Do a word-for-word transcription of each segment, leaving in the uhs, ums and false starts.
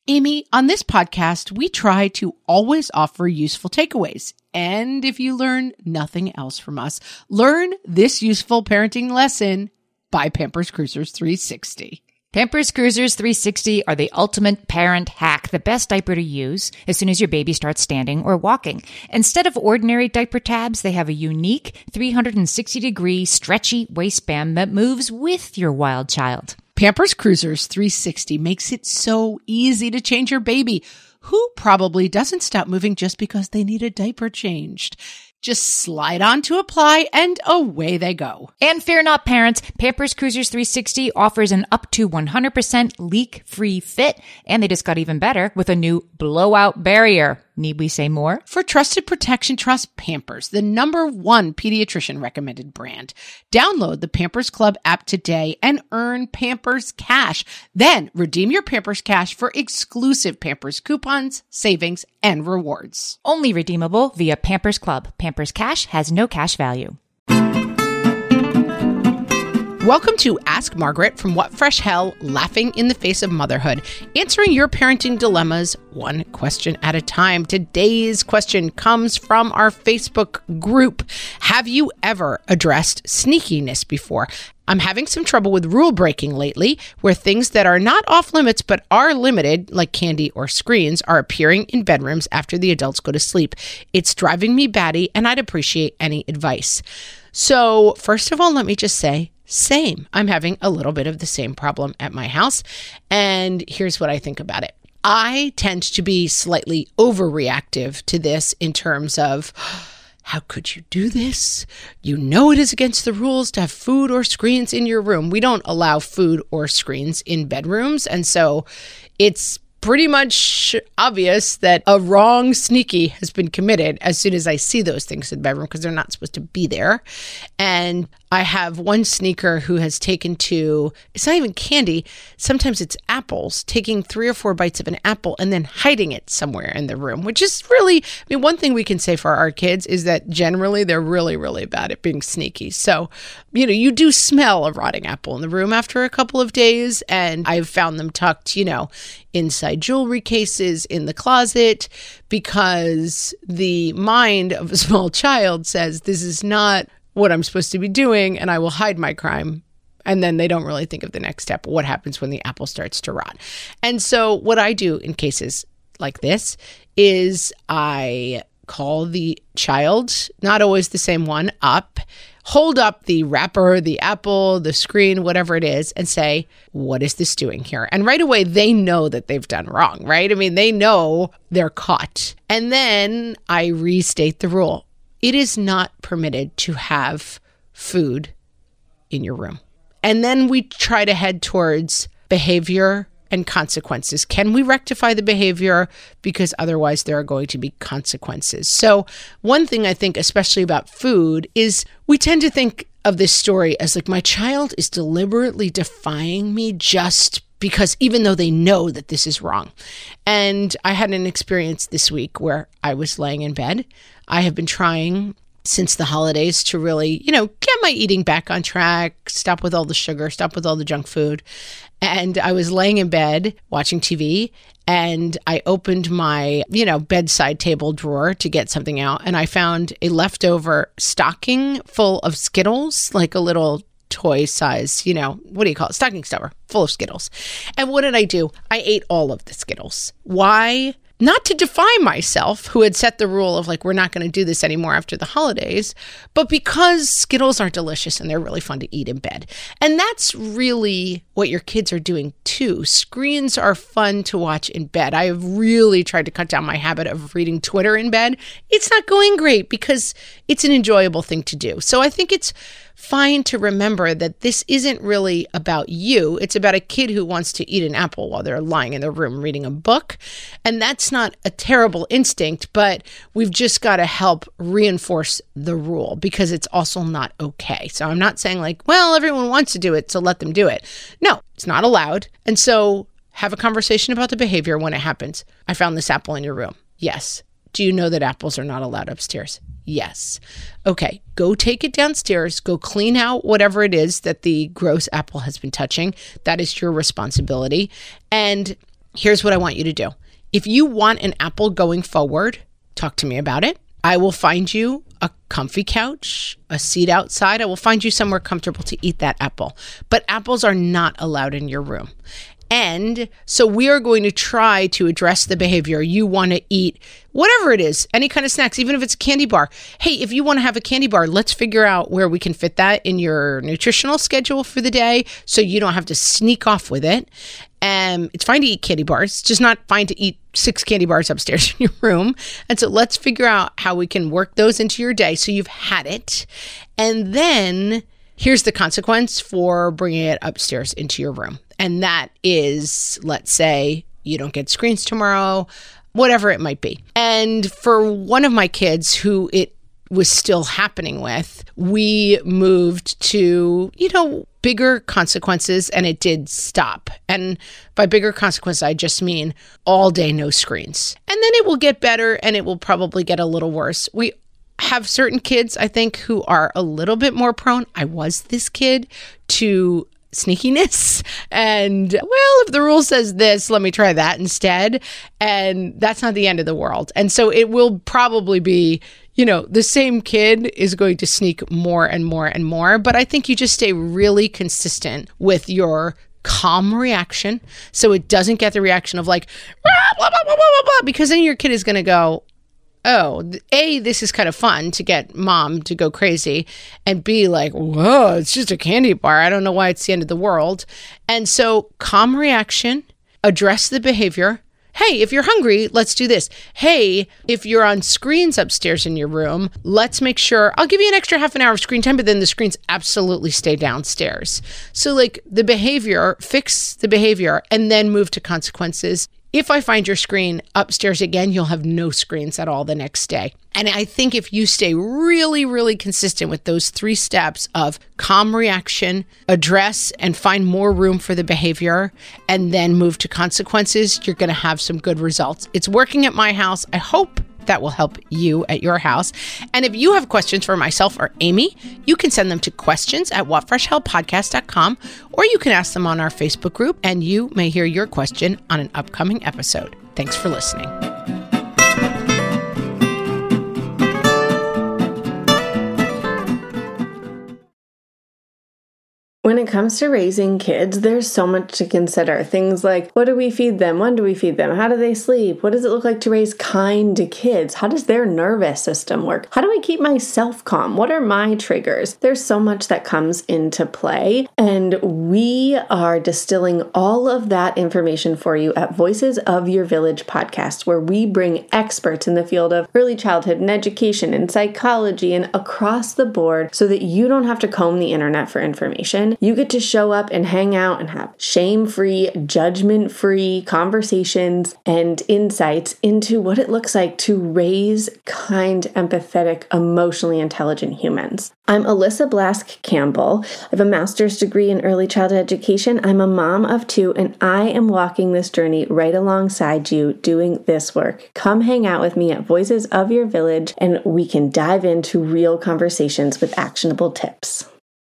Amy, on this podcast, we try to always offer useful takeaways. And if you learn nothing else from us, learn this useful parenting lesson by Pampers Cruisers three sixty. Pampers Cruisers three sixty are the ultimate parent hack, the best diaper to use as soon as your baby starts standing or walking. Instead of ordinary diaper tabs, they have a unique three hundred sixty degree stretchy waistband that moves with your wild child. Pampers Cruisers three sixty makes it so easy to change your baby, who probably doesn't stop moving just because they need a diaper changed. Just slide on to apply and away they go. And fear not, parents, Pampers Cruisers three sixty offers an up to one hundred percent leak-free fit, and they just got even better with a new blowout barrier. Need we say more? For trusted protection, trust Pampers, the number one pediatrician recommended brand. Download the Pampers Club app today and earn Pampers Cash. Then redeem your Pampers Cash for exclusive Pampers coupons, savings, and rewards. Only redeemable via Pampers Club. Pampers Cash has no cash value. Welcome to Ask Margaret from What Fresh Hell, laughing in the face of motherhood, answering your parenting dilemmas one question at a time. Today's question comes from our Facebook group. Have you ever addressed sneakiness before? I'm having some trouble with rule breaking lately, where things that are not off limits but are limited, like candy or screens, are appearing in bedrooms after the adults go to sleep. It's driving me batty, and I'd appreciate any advice. So, first of all, let me just say, same. I'm having a little bit of the same problem at my house, and here's what I think about it. I tend to be slightly overreactive to this in terms of, how could you do this? You know it is against the rules to have food or screens in your room. We don't allow food or screens in bedrooms, and so it's pretty much obvious that a wrong sneaky has been committed as soon as I see those things in the bedroom, because they're not supposed to be there. And I have one sneaker who has taken to, it's not even candy, sometimes it's apples, taking three or four bites of an apple and then hiding it somewhere in the room, which is really, I mean, one thing we can say for our kids is that generally they're really, really bad at being sneaky. So, you know, you do smell a rotting apple in the room after a couple of days, and I've found them tucked, you know, inside jewelry cases in the closet, because the mind of a small child says, this is not what I'm supposed to be doing, and I will hide my crime. And then they don't really think of the next step. What happens when the apple starts to rot? And so what I do in cases like this is I call the child, not always the same one, up, hold up the wrapper, the apple, the screen, whatever it is, and say, what is this doing here? And right away, they know that they've done wrong, right? I mean, they know they're caught. And then I restate the rule. It is not permitted to have food in your room. And then we try to head towards behavior and consequences. Can we rectify the behavior? Because otherwise there are going to be consequences. So one thing I think, especially about food, is we tend to think of this story as like, my child is deliberately defying me just because, even though they know that this is wrong. And I had an experience this week where I was laying in bed. I have been trying since the holidays to really, you know, get my eating back on track, stop with all the sugar, stop with all the junk food. And I was laying in bed watching T V, and I opened my, you know, bedside table drawer to get something out, and I found a leftover stocking full of Skittles, like a little toy size, you know, what do you call it? Stocking stuffer full of Skittles. And what did I do? I ate all of the Skittles. Why? Not to defy myself, who had set the rule of like, we're not going to do this anymore after the holidays, but because Skittles are delicious and they're really fun to eat in bed. And that's really what your kids are doing too. Screens are fun to watch in bed. I have really tried to cut down my habit of reading Twitter in bed. It's not going great because it's an enjoyable thing to do. So I think it's fine to remember that this isn't really about you. It's about a kid who wants to eat an apple while they're lying in their room reading a book. And that's not a terrible instinct, but we've just got to help reinforce the rule, because it's also not okay. So I'm not saying like, well, everyone wants to do it, so let them do it. No, it's not allowed. And so have a conversation about the behavior when it happens. I found this apple in your room. Yes. Do you know that apples are not allowed upstairs? Yes. Okay, go take it downstairs. Go clean out whatever it is that the gross apple has been touching. That is your responsibility. And here's what I want you to do. If you want an apple going forward, talk to me about it. I will find you a comfy couch, a seat outside. I will find you somewhere comfortable to eat that apple. But apples are not allowed in your room. And so we are going to try to address the behavior. You want to eat whatever it is, any kind of snacks, even if it's a candy bar. Hey, if you want to have a candy bar, let's figure out where we can fit that in your nutritional schedule for the day so you don't have to sneak off with it. And it's fine to eat candy bars, just not fine to eat six candy bars upstairs in your room. And so let's figure out how we can work those into your day so you've had it. And then here's the consequence for bringing it upstairs into your room. And that is, let's say, you don't get screens tomorrow, whatever it might be. And for one of my kids who it was still happening with, we moved to, you know, bigger consequences, and it did stop. And by bigger consequences, I just mean all day no screens. And then it will get better, and it will probably get a little worse. We have certain kids, I think, who are a little bit more prone. I was this kid to sneakiness and, well, if the rule says this, let me try that instead. And that's not the end of the world. And so it will probably be, you know, the same kid is going to sneak more and more and more. But I think you just stay really consistent with your calm reaction so it doesn't get the reaction of like, blah, blah, blah, blah, blah, blah, because then your kid is going to go, oh, A, this is kind of fun to get mom to go crazy, and B, like, whoa, it's just a candy bar. I don't know why it's the end of the world. And so calm reaction, address the behavior. Hey, if you're hungry, let's do this. Hey, if you're on screens upstairs in your room, let's make sure, I'll give you an extra half an hour of screen time, but then the screens absolutely stay downstairs. So like the behavior, fix the behavior, and then move to consequences. If I find your screen upstairs again, you'll have no screens at all the next day. And I think if you stay really, really consistent with those three steps of calm reaction, address and find more room for the behavior, and then move to consequences, you're going to have some good results. It's working at my house. I hope that will help you at your house. And if you have questions for myself or Amy, you can send them to questions at what fresh hell podcast dot com, or you can ask them on our Facebook group, and you may hear your question on an upcoming episode. Thanks for listening. When it comes to raising kids, there's so much to consider. Things like, what do we feed them? When do we feed them? How do they sleep? What does it look like to raise kind kids? How does their nervous system work? How do I keep myself calm? What are my triggers? There's so much that comes into play, and we are distilling all of that information for you at Voices of Your Village podcast, where we bring experts in the field of early childhood and education and psychology and across the board so that you don't have to comb the internet for information. You get to show up and hang out and have shame-free, judgment-free conversations and insights into what it looks like to raise kind, empathetic, emotionally intelligent humans. I'm Alyssa Blask Campbell. I have a master's degree in early childhood education. I'm a mom of two, and I am walking this journey right alongside you doing this work. Come hang out with me at Voices of Your Village, and we can dive into real conversations with actionable tips.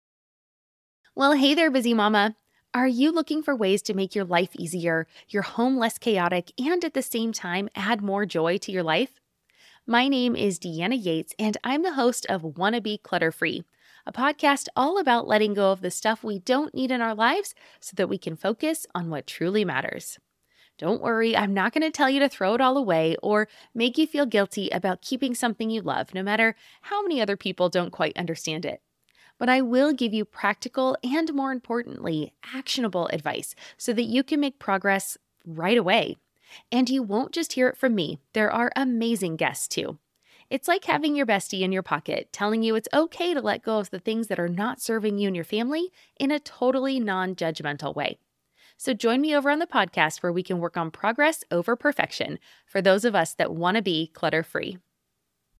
Well, hey there, busy mama. Are you looking for ways to make your life easier, your home less chaotic, and at the same time add more joy to your life? My name is Deanna Yates, and I'm the host of Wanna Be Clutter Free, a podcast all about letting go of the stuff we don't need in our lives so that we can focus on what truly matters. Don't worry, I'm not going to tell you to throw it all away or make you feel guilty about keeping something you love, no matter how many other people don't quite understand it. But I will give you practical and, more importantly, actionable advice so that you can make progress right away. And you won't just hear it from me. There are amazing guests too. It's like having your bestie in your pocket telling you it's okay to let go of the things that are not serving you and your family in a totally non-judgmental way. So join me over on the podcast where we can work on progress over perfection for those of us that want to be clutter-free.